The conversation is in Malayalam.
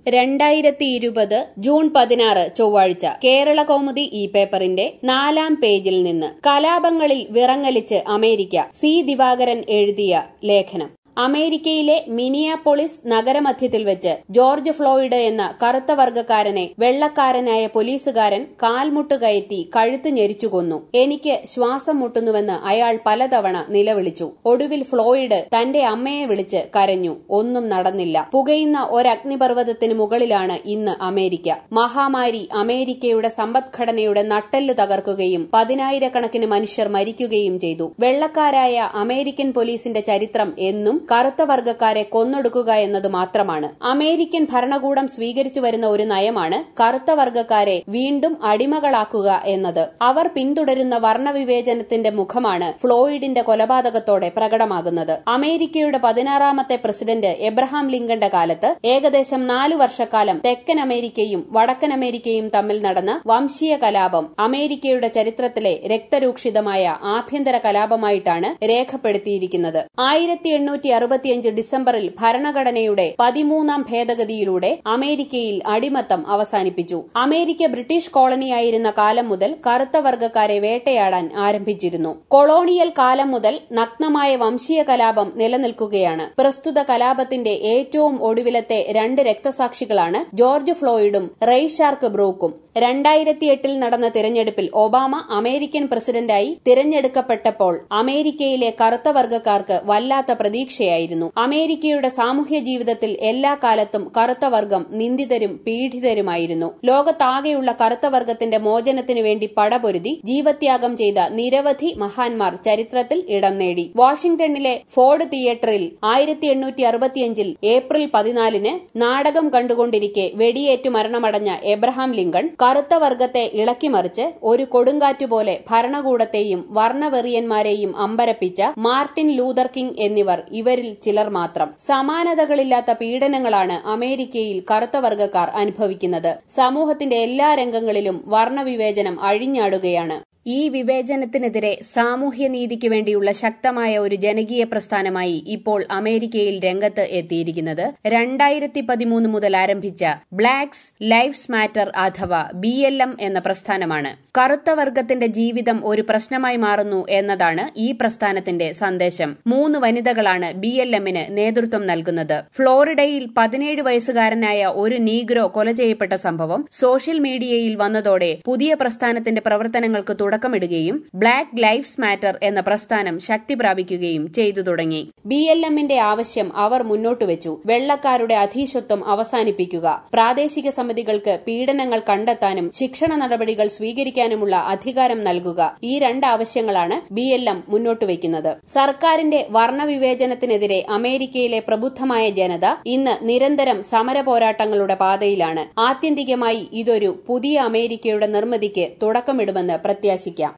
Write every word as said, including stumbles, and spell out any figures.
രണ്ടായിരത്തി ഇരുപത് ജൂൺ പതിനാറ് ചൊവ്വാഴ്ച കേരള കൗമുദി ഈ പേപ്പറിന്റെ നാലാം പേജിൽ നിന്ന് കലാപങ്ങളിൽ വിറങ്ങലിച്ച് അമേരിക്ക സി ദിവാകരൻ എഴുതിയ ലേഖനം. അമേരിക്കയിലെ മിനിയാപോളിസ് നഗരമധ്യത്തിൽ വെച്ച് ജോർജ് ഫ്ലോയിഡ് എന്ന കറുത്ത വർഗക്കാരനെ വെള്ളക്കാരനായ പോലീസുകാരൻ കാൽമുട്ട് കയറ്റി കഴുത്ത് ഞെരിച്ചു കൊന്നു. എനിക്ക് ശ്വാസം മുട്ടുന്നുവെന്ന് അയാൾ പലതവണ നിലവിളിച്ചു. ഒടുവിൽ ഫ്ലോയിഡ് തന്റെ അമ്മയെ വിളിച്ച് കരഞ്ഞു. ഒന്നും നടന്നില്ല. പുകയുന്ന ഒരഗ്നിപർവ്വതത്തിന് മുകളിലാണ് ഇന്ന് അമേരിക്ക. മഹാമാരി അമേരിക്കയുടെ സമ്പദ്ഘടനയുടെ നട്ടെല്ല് തകർക്കുകയും പതിനായിരക്കണക്കിന് മനുഷ്യർ മരിക്കുകയും ചെയ്തു. വെള്ളക്കാരായ അമേരിക്കൻ പോലീസിന്റെ ചരിത്രം എന്നും കറുത്ത വർഗക്കാരെ കൊന്നൊടുക്കുക എന്നത് മാത്രമാണ്. അമേരിക്കൻ ഭരണകൂടം സ്വീകരിച്ചു വരുന്ന ഒരു നയമാണ് കറുത്ത വർഗക്കാരെ വീണ്ടും അടിമകളാക്കുക എന്നത്. അവർ പിന്തുടരുന്ന വർണ്ണവിവേചനത്തിന്റെ മുഖമാണ് ഫ്ലോയിഡിന്റെ കൊലപാതകത്തോടെ പ്രകടമാകുന്നത്. അമേരിക്കയുടെ പതിനാറാമത്തെ പ്രസിഡന്റ് എബ്രഹാം ലിങ്കന്റെ കാലത്ത് ഏകദേശം നാലു വർഷക്കാലം തെക്കൻ അമേരിക്കയും വടക്കൻ അമേരിക്കയും തമ്മിൽ നടന്ന വംശീയ കലാപം അമേരിക്കയുടെ ചരിത്രത്തിലെ രക്തരൂക്ഷിതമായ ആഭ്യന്തര കലാപമായിട്ടാണ് രേഖപ്പെടുത്തിയിരിക്കുന്നത്. ആയിരത്തി എണ്ണൂറ്റി അറുപത്തിയഞ്ച് ഡിസംബറിൽ ഭരണഘടനയുടെ പതിമൂന്നാം ഭേദഗതിയിലൂടെ അമേരിക്കയിൽ അടിമത്തം അവസാനിപ്പിച്ചു. അമേരിക്ക ബ്രിട്ടീഷ് കോളനിയായിരുന്ന കാലം മുതൽ കറുത്ത വർഗക്കാരെ വേട്ടയാടാൻ ആരംഭിച്ചിരുന്നു. കൊളോണിയൽ കാലം മുതൽ നഗ്നമായ വംശീയ കലാപം നിലനിൽക്കുകയാണ്. പ്രസ്തുത കലാപത്തിന്റെ ഏറ്റവും ഒടുവിലത്തെ രണ്ട് രക്തസാക്ഷികളാണ് ജോർജ് ഫ്ലോയിഡും റെയ്ഷാർക്ക് ബ്രൂക്കും. രണ്ടായിരത്തിയെട്ടിൽ നടന്ന തിരഞ്ഞെടുപ്പിൽ ഒബാമ അമേരിക്കൻ പ്രസിഡന്റായി തിരഞ്ഞെടുക്കപ്പെട്ടപ്പോൾ അമേരിക്കയിലെ കറുത്ത വർഗക്കാർക്ക് വല്ലാത്ത പ്രതീക്ഷയായിരുന്നു. അമേരിക്കയുടെ സാമൂഹ്യ ജീവിതത്തിൽ എല്ലാ കാലത്തും കറുത്ത വർഗം നിന്ദിതരും പീഡിതരുമായിരുന്നു. ലോകത്താകെയുള്ള കറുത്ത വർഗത്തിന്റെ മോചനത്തിനു വേണ്ടി പടപൊരുതി ജീവത്യാഗം ചെയ്ത നിരവധി മഹാന്മാർ ചരിത്രത്തിൽ ഇടം നേടി. വാഷിംഗ്ടണിലെ ഫോർഡ് തിയേറ്ററിൽ ആയിരത്തി എണ്ണൂറ്റി അറുപത്തിയഞ്ചിൽ ഏപ്രിൽ പതിനാലിന് നാടകം കണ്ടുകൊണ്ടിരിക്കെ വെടിയേറ്റു മരണമടഞ്ഞ എബ്രഹാം ലിങ്കൺ കറുത്ത വർഗത്തെ ഇളക്കിമറിച്ച് ഒരു കൊടുങ്കാറ്റുപോലെ ഭരണകൂടത്തെയും വർണ്ണവെറിയന്മാരെയും അമ്പരപ്പിച്ച മാർട്ടിൻ ലൂതർ കിങ് എന്നിവർ ഇവരിൽ ചിലർ മാത്രം. സമാനതകളില്ലാത്ത പീഡനങ്ങളാണ് അമേരിക്കയിൽ കറുത്ത വർഗക്കാർ അനുഭവിക്കുന്നത്. സമൂഹത്തിന്റെ എല്ലാ രംഗങ്ങളിലും വർണ്ണവിവേചനം അഴിഞ്ഞാടുകയാണ്. ഈ വിവേചനത്തിനെതിരെ സാമൂഹ്യനീതിക്ക് വേണ്ടിയുള്ള ശക്തമായ ഒരു ജനകീയ പ്രസ്ഥാനമായി ഇപ്പോൾ അമേരിക്കയിൽ രംഗത്ത് എത്തിയിരിക്കുന്നത് രണ്ടായിരത്തി പതിമൂന്ന് മുതൽ ആരംഭിച്ച ബ്ലാക്സ് ലൈവ്സ് മാറ്റർ അഥവാ ബി എൽ എം എന്ന പ്രസ്ഥാനമാണ്. കറുത്ത വർഗത്തിന്റെ ജീവിതം ഒരു പ്രശ്നമായി മാറുന്നു എന്നതാണ് ഈ പ്രസ്ഥാനത്തിന്റെ സന്ദേശം. മൂന്ന് വനിതകളാണ് ബി എൽ എമ്മിന് നേതൃത്വം നൽകുന്നത്. ഫ്ലോറിഡയിൽ പതിനേഴ് വയസ്സുകാരനായ ഒരു നീഗ്രോ കൊല ചെയ്യപ്പെട്ട സംഭവം സോഷ്യൽ മീഡിയയിൽ വന്നതോടെ പുതിയ പ്രസ്ഥാനത്തിന്റെ പ്രവർത്തനങ്ങൾക്ക് തുടക്കമിടുകയും ബ്ലാക്ക് ലൈവ്സ് മാറ്റർ എന്ന പ്രസ്ഥാനം ശക്തി പ്രാപിക്കുകയും ചെയ്തു തുടങ്ങി. ബി എൽ എമ്മിന്റെ ആവശ്യം അവർ മുന്നോട്ടുവച്ചു. വെള്ളക്കാരുടെ അധീശത്വം അവസാനിപ്പിക്കുക, പ്രാദേശിക സമിതികൾക്ക് പീഡനങ്ങൾ കണ്ടെത്താനും ശിക്ഷണ നടപടികൾ സ്വീകരിക്കാനുമുള്ള അധികാരം നൽകുക. ഈ രണ്ട് ആവശ്യങ്ങളാണ് ബി എൽ എം മുന്നോട്ടുവയ്ക്കുന്നത്. സർക്കാരിന്റെ വർണ്ണവിവേചനത്തിനെതിരെ അമേരിക്കയിലെ പ്രബുദ്ധമായ ജനത ഇന്ന് നിരന്തരം സമര പോരാട്ടങ്ങളുടെ പാതയിലാണ്. ആത്യന്തികമായി ഇതൊരു പുതിയ അമേരിക്കയുടെ നിർമ്മിതിക്ക് തുടക്കമിടുമെന്ന് പ്രത്യാശിക്കാം.